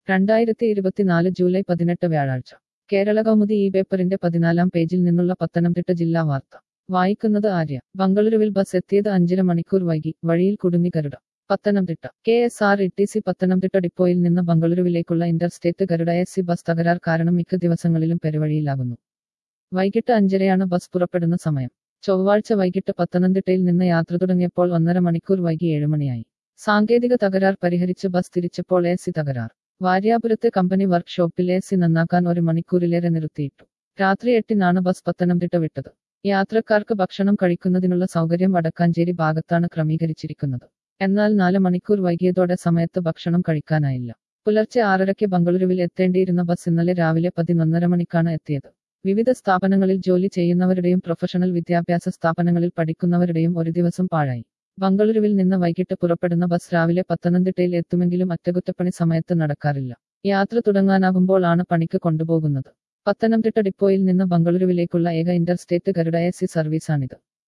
2024 July 18 വ്യാഴാഴ്ച കേരള കൗമുദി ഈ പേപ്പറിന്റെ 14-ാം പേജിൽ നിന്നുള്ള പത്തനംതിട്ട ജില്ലാ വാർത്ത വായിക്കുന്നത് ആര്യ. ബംഗളൂരുവിൽ ബസ് എത്തിയത് 5.5 മണിക്കൂർ വൈകി, വഴിയിൽ കുടുങ്ങി ഗരുഡ. പത്തനംതിട്ട KSRTC പത്തനംതിട്ട ഡിപ്പോയിൽ നിന്ന് ബംഗളൂരുവിലേക്കുള്ള ഇന്റർസ്റ്റേറ്റ് ഗരുഡ AC ബസ് തകരാർ കാരണം മിക്ക ദിവസങ്ങളിലും പെരുവഴിയിലാകുന്നു. വൈകിട്ട് 5:30 ബസ് പുറപ്പെടുന്ന സമയം. ചൊവ്വാഴ്ച വൈകിട്ട് പത്തനംതിട്ടയിൽ നിന്ന് യാത്ര തുടങ്ങിയപ്പോൾ 1.5 മണിക്കൂർ വൈകി 7 മണിയായി. സാങ്കേതിക തകരാർ പരിഹരിച്ച് ബസ് തിരിച്ചപ്പോൾ AC തകരാർ. വാര്യാപുരത്തെ കമ്പനി വർക്ക്ഷോപ്പിൽ AC നന്നാക്കാൻ 1 മണിക്കൂറിലേറെ നിർത്തിയിട്ടു. രാത്രി 8-നാണ് ബസ് പത്തനംതിട്ട വിട്ടത്. യാത്രക്കാർക്ക് ഭക്ഷണം കഴിക്കുന്നതിനുള്ള സൗകര്യം വടക്കാഞ്ചേരി ഭാഗത്താണ് ക്രമീകരിച്ചിരിക്കുന്നത്. എന്നാൽ 4 മണിക്കൂർ വൈകിയതോടെ സമയത്ത് ഭക്ഷണം കഴിക്കാനായില്ല. പുലർച്ചെ 6:30 ബംഗളൂരുവിൽ എത്തേണ്ടിയിരുന്ന ബസ് ഇന്നലെ രാവിലെ 11:30 മണിക്കാണ് എത്തിയത്. വിവിധ സ്ഥാപനങ്ങളിൽ ജോലി ചെയ്യുന്നവരുടെയും പ്രൊഫഷണൽ വിദ്യാഭ്യാസ സ്ഥാപനങ്ങളിൽ പഠിക്കുന്നവരുടെയും ഒരു ദിവസം പാഴായി. ബംഗളൂരുവിൽ നിന്ന് വൈകിട്ട് പുറപ്പെടുന്ന ബസ് രാവിലെ പത്തനംതിട്ടയിൽ എത്തുമെങ്കിലും അറ്റകുറ്റപ്പണി സമയത്ത് നടക്കാറില്ല. യാത്ര തുടങ്ങാനാകുമ്പോൾ ആണ് പണിക്ക് കൊണ്ടുപോകുന്നത്. പത്തനംതിട്ട ഡിപ്പോയിൽ നിന്ന് ബംഗളൂരുവിലേക്കുള്ള ഏക ഇന്റർസ്റ്റേറ്റ് ഗരുഡ AC സർവീസാണിത്.